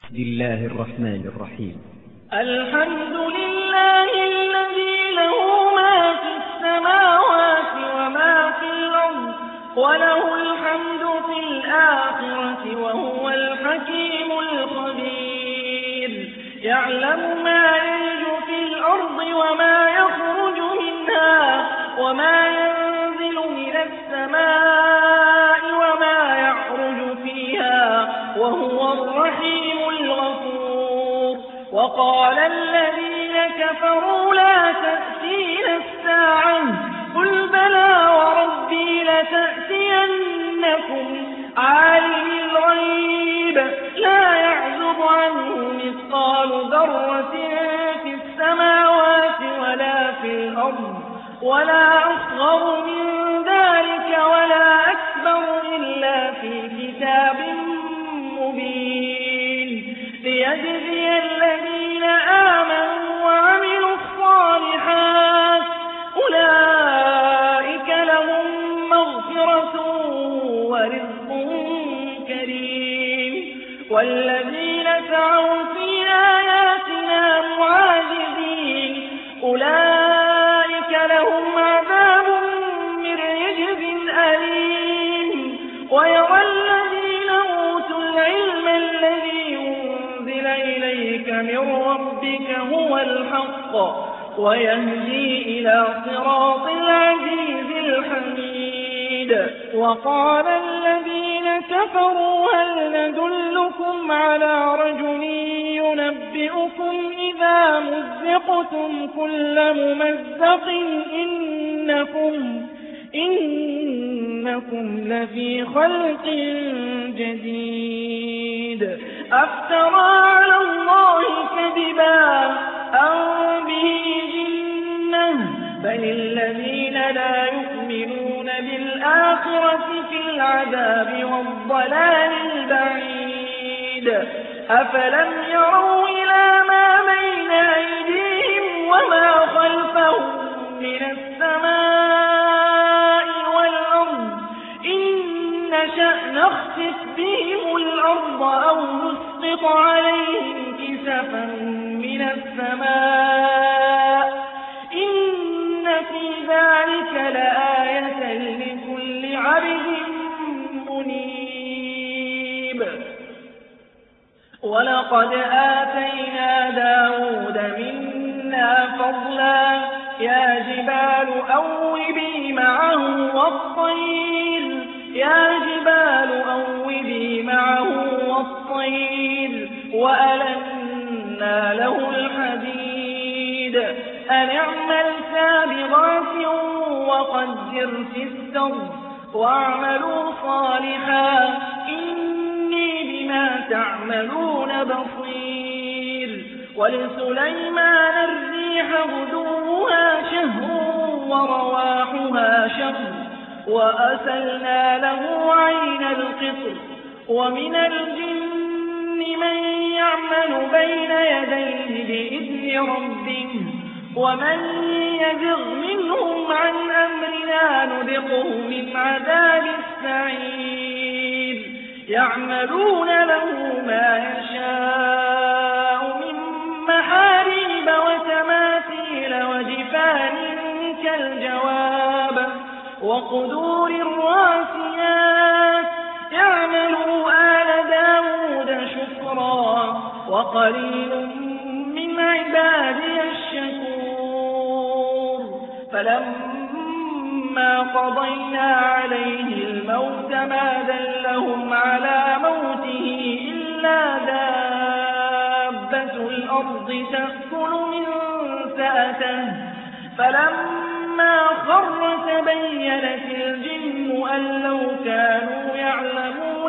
بسم الله الرحمن الرحيم. الحمد لله الذي له ما في السماوات وما في الأرض وله الحمد في الآخرة وهو الحكيم الخبير. يعلم ما يلج في الأرض وما يخرج منها وما ينزل من السماء وما يعرج فيها وهو الرحيم الغفور. وقال الذين كفروا لا تأتينا الساعة قل بلى وربي لتأتينكم عالم الغيب لا يعزب عنه مثقال ذرة في السماوات ولا في الأرض ولا أصغر من ذلك ولا أكبر إلا في كتاب مبين ليجزي الذين آمنوا وعملوا الصالحات أولئك لهم مغفرة ورزق كريم. والذين سعوا في آياتنا معاجزين أولئك لهم عذاب من رجز أليم. ويرى الذين أوتوا العلم الذي أنزل إليك من ربك هو الحق ويهدي إلى صراط العزيز الحميد. وقال الذين كفروا هل ندلكم على رجل ينبئكم إذا مزقتم كل ممزق إنكم لفي خلق جديد. أفترى على الله كذبا أم به جنة بل الذين لا يؤمنون بالآخرة في العذاب والضلال البعيد. أفلم يروا إلى ما بين أيديهم وما خلفهم من السماء والأرض إن نشأ نخسف بهم الأرض أو نسقط عليهم كسفا من السماء إن في ذلك لآية لكل عبد منيب. ولقد آتينا داود منا فضلا يا جبال أوبي معه والطير وألنا له الحديد أن اعمل سابغات وقدر في السرد واعملوا صالحا إني بما تعملون بصير. ولسليمان الريح غدوها شهر ورواحها شهر وأسلنا له عين القطر. ومن الجن من يعمل بين يديه بإذن ربه ومن يزغ منهم عن أمرنا نذقه من عذاب السعير. يعملون له ما يشاء من محاريب وتماثيل وجفان كالجواب وقدور الراسيات. يعملوا آل داود شكرا وقليل من عبادي الشكور. فلما قضينا عليه الموت ما دلهم على موته إلا دابة الأرض تأكل من سأته. فلما خر تبينت الجن أن لو كانوا يعلمون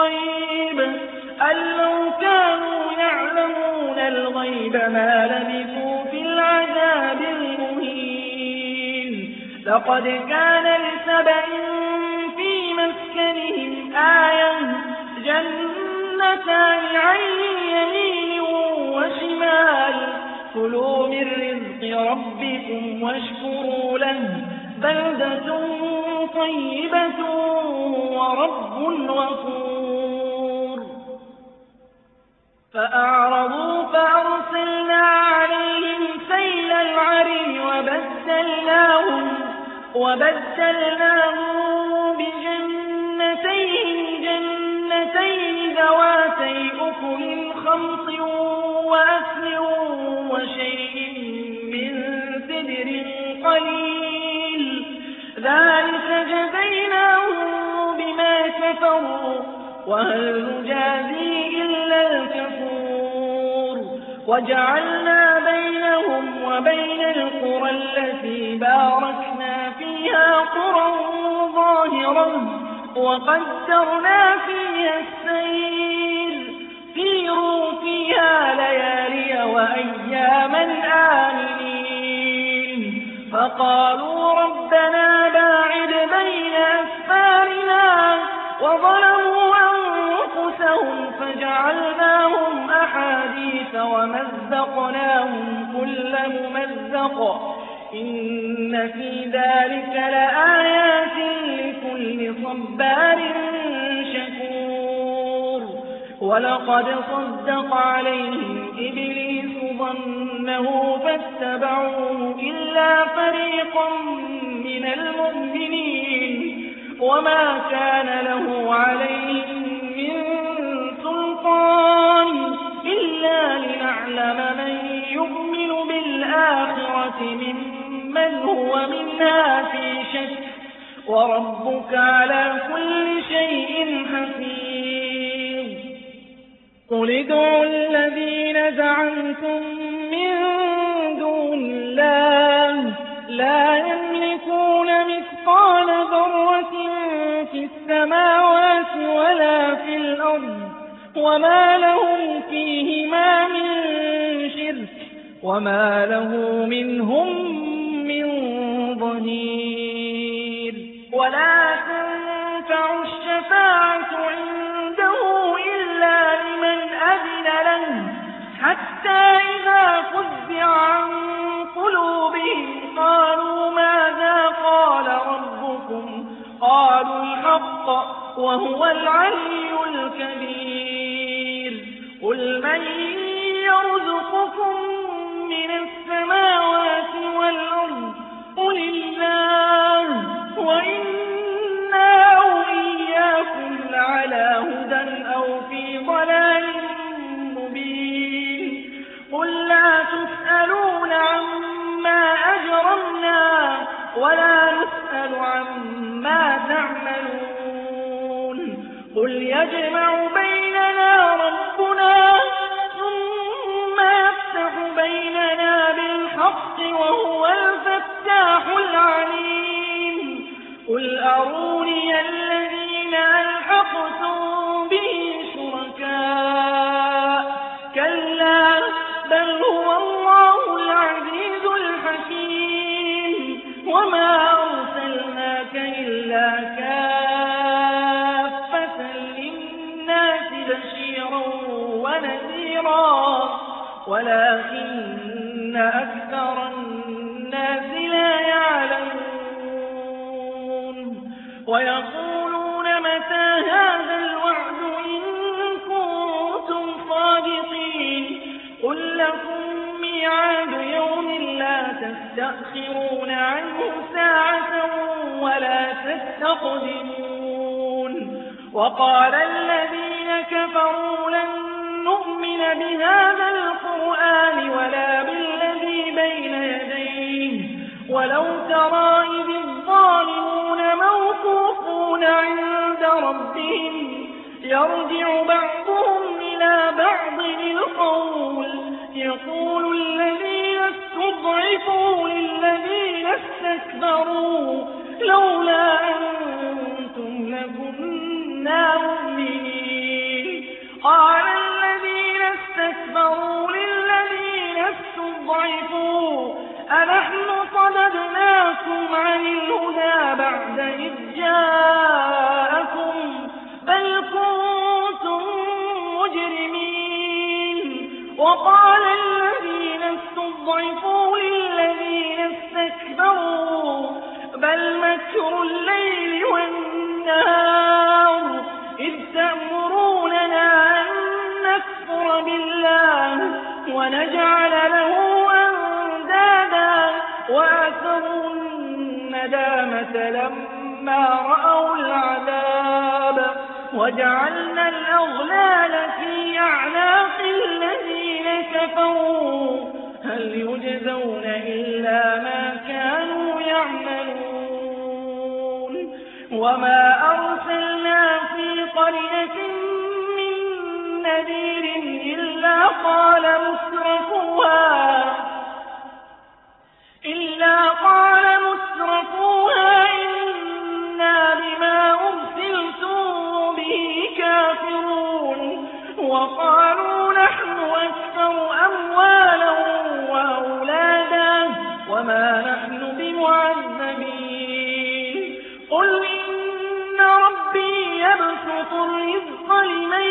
الغيب ما لبثوا في العذاب المهين. لقد كان لسبأ في مسكنهم آية جنتان عن يمين وشمال كلوا من رزق ربكم واشكروا له بلدة طيبة ورب غفور. فأعرضوا فأرسلنا عليهم سيل العرم وبدلناهم جنتين ذواتي أكل خمط وأثل وشيء من سدر قليل ذلك جزيناهم بما كفروا وهل نجازي إلا الكفور وجعلنا بينهم وبين القرى التي باركنا فيها قرى ظاهرة وقدرنا فيها السير سيروا فيها ليالي وأياما آمنين فقالوا ربنا باعد بين أسفارنا وظلموا أنفسهم فجعلناهم أحاديث ومزقناهم كل ممزق إن في ذلك لآيات لكل صبار شكور ولقد صدق عليهم إبليس ظنه فاتبعوه إلا فريقا من المؤمنين وما كان له عليهم من سلطان إلا لنعلم من يؤمن بالآخرة ممن هو منها في شك وربك على كل شيء حفيظ قل ادعوا الذين زعمتم من دون الله لا يملكون مثقال ذرة في السماوات ولا في الأرض وما لهم فيهما من شرك وما له منهم من ظهير ولا تنفع الشفاعة عنده إلا لمن أذن له حتى إذا فزع عن قلوبهم قالوا ماذا قال ربكم قالوا الحق وهو العلي الكبير قل من يرزقكم من السماوات والأرض قل الله وإنا أو إياكم لعلى هدى أو في ضلال مبين قل لا تسألون عما أجرمنا ولا نسأل عما تعملون قل يجمع بيننا ربنا ثم يفتح بيننا بالحق وهو الفتاح العليم قل أروني الذين ألحقتم به شركاء كلا بل هو الله العزيز الحكيم وما أرسلناك إلا كافة للناس بشيرا ونذيرا ولكن أكثر الناس لا يعلمون ويقولون متى هذا الوعد إن كنتم صادقين قل لكم ميعاد يوم لا تستأخرون عنه ساعة ولا تستقدمون وقال الذين كفروا لن نؤمن بهذا القرآن ولا بالذي بين يديه ولو ترى إذ الظالمون موقوفون عند ربهم يرجع بعضهم إلى بعض القول يقول الذين استضعفوا للذين استكبروا لولا أنتم لكنا مؤمنين قال الذين استكبروا للذين استضعفوا أنحن صددناكم عن الهدى بعد إذ جاءكم بل كنتم مجرمين وقال الذين استضعفوا للذين استكبروا بل مكر الليل والنهار إذ تأمروننا أن نكفر بالله ونجعل له أندادا وأسروا الندامة لما رأوا العذاب وجعلنا الأغلال في أعناق الذين كفروا هل يجزون إلا ما كانوا يعملون وما أرسلنا في قرية من نذير إلا قال مترفوها إنا بما أرسلتم به كافرون وقالوا نحن أكثر أموالا وأولادا وما نحن بمعذبين قل إن ربي يبسط الرزق لمن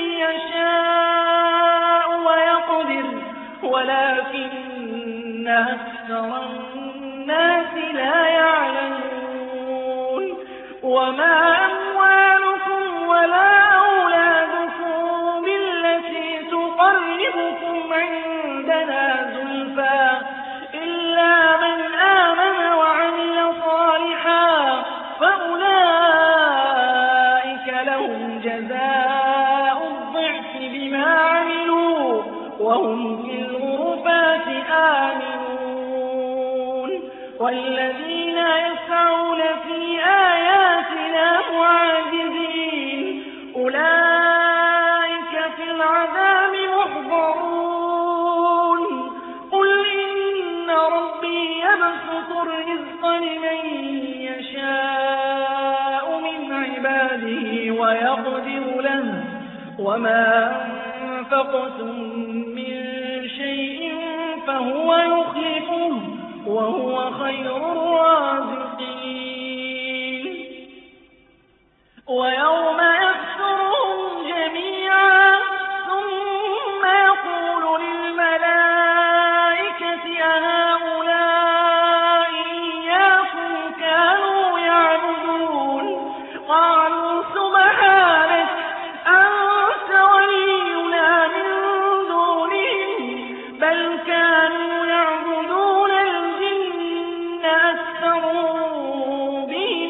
يشاء ويقدر ولكن أكثر الناس لا يعلمون وما أموالكم ولا أولادكم بالتي تقربكم عندنا زلفى إلا من آمن وعمل صالحا فأولئك لهم جزاء الضعف بما عملوا وهم في الغرفات آمنون والذين يسعون في آياتنا معاجزين أولئك في العذاب محضرون قل إن ربي يبسط الرزق لمن يشاء من عباده ويقدر له وما أنفقتم من شيء فهو يخلفه وهو خير الرازقين ويوم يحشرهم جميعا ثم يقول للملائكة أهؤلاء إياكم كانوا يعبدون قالوا سبحانك أنت ولينا من دونهم بل كانوا يعبدون الجن أكثرهم بهم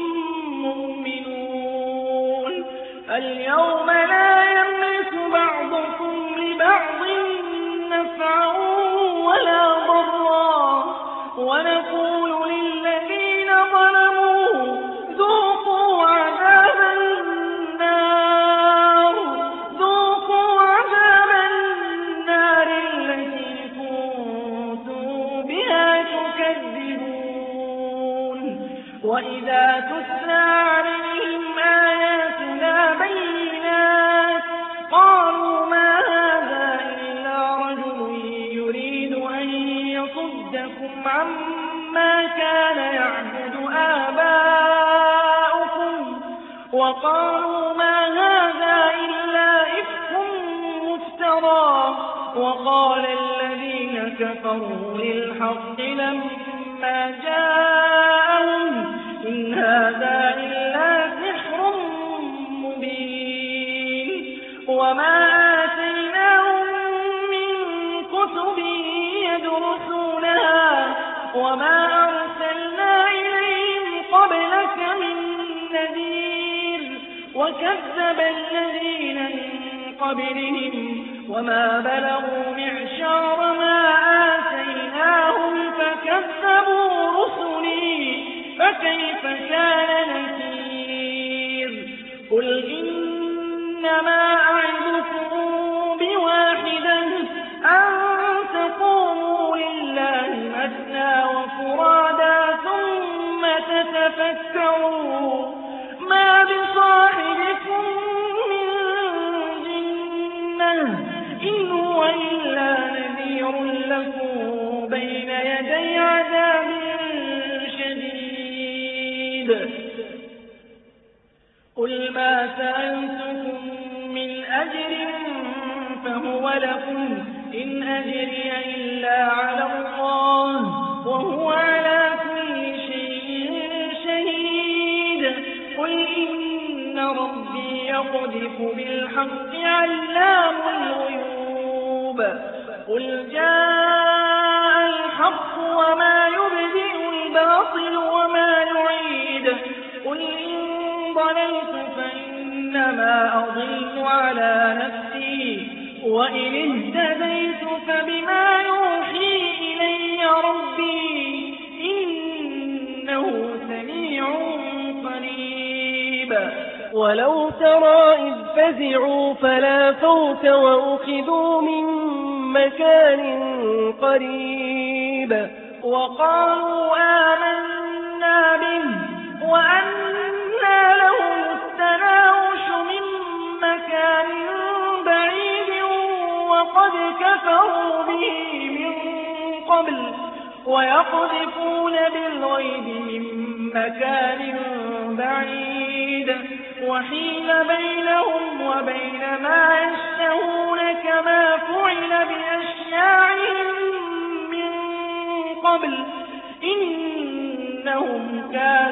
مؤمنون اليوم لا يملك بعضكم لبعض نفعا ولا ضرا ونقول للذين ظلموا ذوقوا عذاب النار التي كنتم بها تكذبون وإذا تتلى عليهم آياتنا بينات قالوا ما هذا إلا رجل يريد أن يصدكم عما كان يعبد آباؤكم وقالوا ما هذا إلا إفك مفترى وقال الذين كفروا للحق لما جاءهم إن هذا إلا سحر مبين وما آتيناهم من كتب يدرسونها وما أرسلنا إليهم قبلك من نذير وكذب الذين من قبلهم وما بلغوا معشار ما آتيناهم فكذبوا رسلي فكيف كان نكير قل إنما أعظكم بواحدة أن تقوموا لله مثنى وفرادا ثم تتفكروا ما بصاحبكم من جنة إن هو إلا نذير لكم بين يدي عذاب شديد قل ما سألتكم من أجر فهو لكم إن أجري إلا على الله وهو على كل شيء شهيد قل إن ربي يقذف بالحق علام الغيوب القلوب قل جاء الحق وما يبدئ الباطل وما يعيد قل إن ضللت فإنما أضل على نفسي وإن اهتديت فبما يوحي إلي ربي إنه سميع قريب ولو ترى إذ فزعوا فلا فوت وأخذوا من مكان قريب وقالوا آمنا به وأنى لهم التناوش من مكان بعيد وقد كفروا به من قبل ويقذفون بالغيب من مكان بعيد وحيل بينهم وبين ما يشتهون كما فعل بأشياعهم من قبل إنهم كانوا